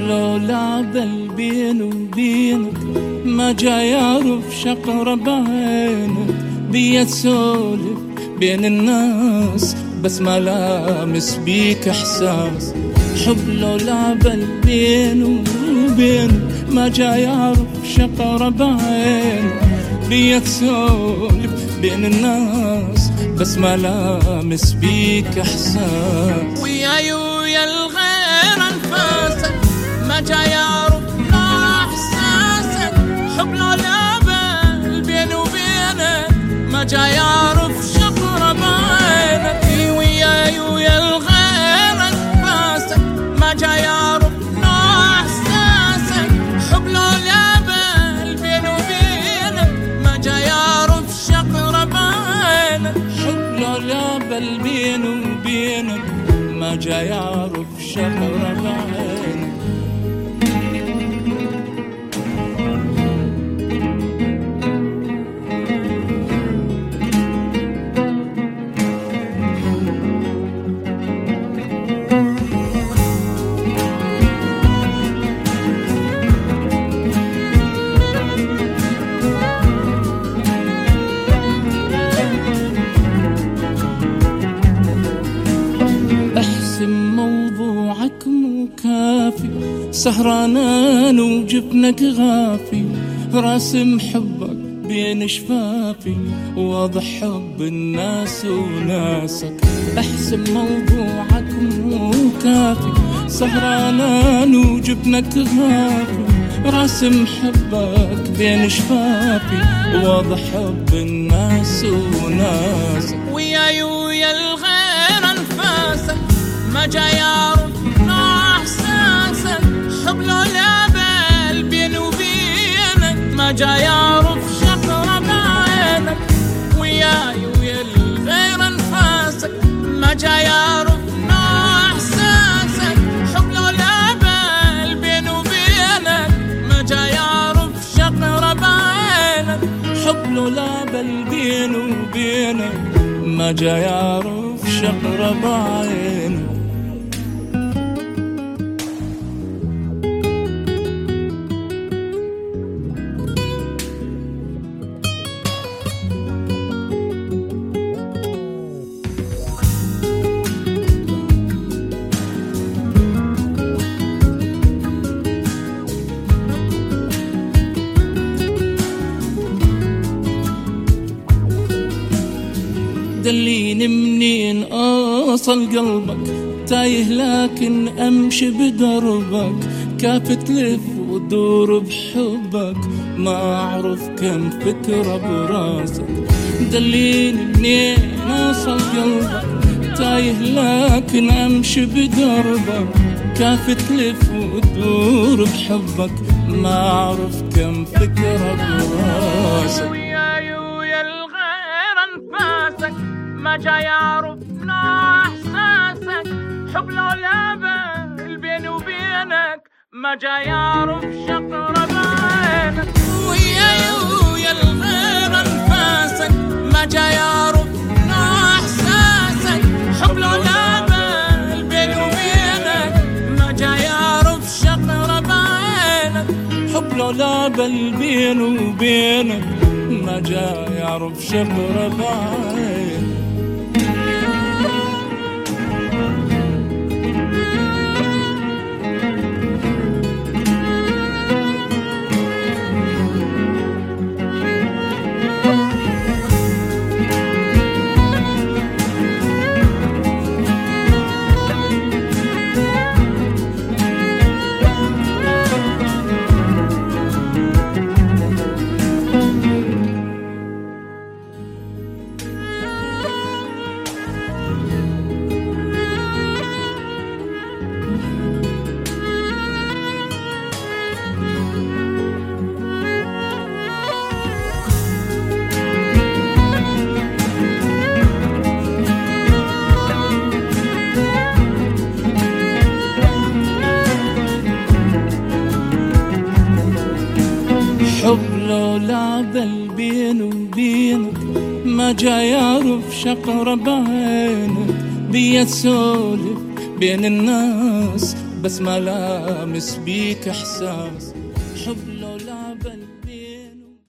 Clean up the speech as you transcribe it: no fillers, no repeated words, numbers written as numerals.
لو لعب بيني وبينك ما جا يعرف شقرة بعينك، بيا تسولف بين الناس بس ما لامس بيك احساس. حب لو لعب بيني وبينك ما جا يعرف شقرة بعينك، بيا تسولف بين الناس بس ما لامس بيك احساس. وياي ويا الغير انفاسك ما جا يعرف احساسك. حب لو لعب بيني وبينك ما جا يعرف شقرة بعينك. وياي ويا الغير انفاسك ما جا يعرف احساسك. حب لو لعب بيني وبينك ما جا يعرف شقرة بعينك. حب لو لعب بيني وبينك ما جا يعرف شقرة بعينك. موضوعك مو كافي، سهرانان وجبنك غافي، راسم حبك بين شفافي، واضح حب الناس وناسك. احسن موضوعك مو كافي، سهرانان وجبنك غافي، راسم حبك بين شفافي، واضح حب الناس وناسك. وياي ويا الغير انفاسك ما جا يعرف احساسك. حب لو لعب بيني وبينك ما جا يعرف شقرة بعينك. وياي ويا الغير انفاسك ما جا يعرف احساسك. حب لو لعب بيني وبينك ما جا يعرف شقرة بعينك. حب لو لعب بيني وبينك ما جا يعرف شقرة بعينك. دليني منين أوصل قلبك، تايه لكن أمشي بدربك، كيف تلف وتدور بحبك، ما أعرف كم فكرة براسك. دليني منين أوصل قلبك، تايه لكن أمشي بدربك، كيف تلف وتدور بحبك، ما أعرف كم فكرة براسك. ما جا يعرف احساسك. حب لو لعب بيني وبينك ما جا يعرف شقرة بعينك. وياي ويا الغير انفاسك ما جا يعرف احساسك. حب لو لعب بيني وبينك ما جا يعرف شقرة بعينك. حب لو لعب بيني وبينك ما جا يعرف شقرة بعينك. حب لو لعب بيني وبينك ما جا يعرف شقرة بعينك، بيا تسولف بين الناس بس ما لامس بيك إحساس حب لو لا بل